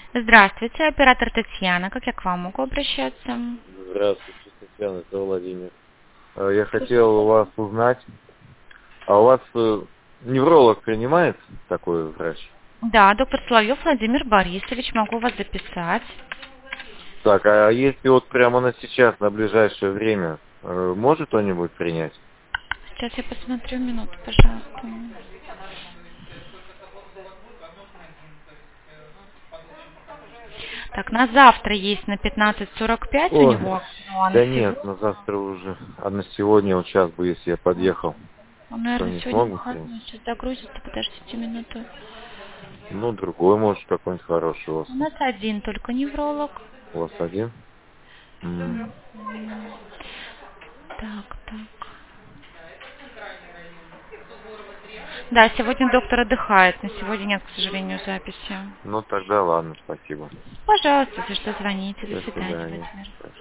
Здравствуйте, оператор Татьяна. Как я к вам могу обращаться? Здравствуйте, Татьяна, это Владимир. Я хотел у вас узнать, а у вас невролог принимает такой врач? Да, доктор Соловьев Владимир Борисович, могу вас записать. Так, а если вот прямо на сейчас, на ближайшее время, может кто-нибудь принять? Сейчас я посмотрю, минуту, пожалуйста. Так, на завтра есть на 15:45 у Ой, него, ну а на да нет, на сегодня? завтра уже. А на сегодня вот сейчас бы, если я подъехал, Он, что наверное, не сегодня смог бы принять? выходной. Сейчас загрузится, подождите минуту. Ну, другой, может, какой-нибудь хороший у вас. У нас один только невролог. У вас один? М. Так. Да, сегодня доктор отдыхает. На сегодня нет, к сожалению, записи. Ну, тогда ладно, спасибо. Пожалуйста, если что, звоните. До До свидания, свидания. Владимир.